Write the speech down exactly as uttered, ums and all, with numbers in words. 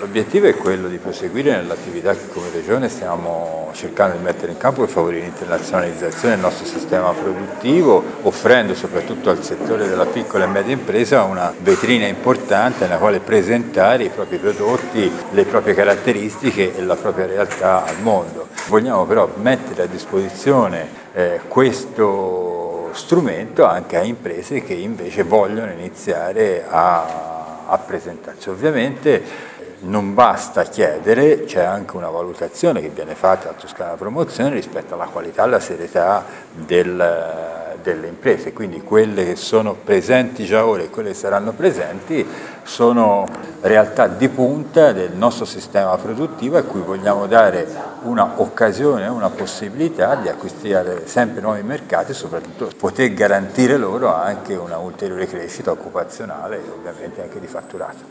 L'obiettivo è quello di proseguire nell'attività che come Regione stiamo cercando di mettere in campo per favorire l'internazionalizzazione del nostro sistema produttivo, offrendo soprattutto al settore della piccola e media impresa una vetrina importante nella quale presentare i propri prodotti, le proprie caratteristiche e la propria realtà al mondo. Vogliamo però mettere a disposizione eh, questo strumento anche a imprese che invece vogliono iniziare a, a presentarsi. Ovviamente non basta chiedere, c'è anche una valutazione che viene fatta a Toscana Promozione rispetto alla qualità e alla serietà del, delle imprese, quindi quelle che sono presenti già ora e quelle che saranno presenti sono realtà di punta del nostro sistema produttivo a cui vogliamo dare una occasione, una possibilità di acquistare sempre nuovi mercati e soprattutto poter garantire loro anche una ulteriore crescita occupazionale e ovviamente anche di fatturato.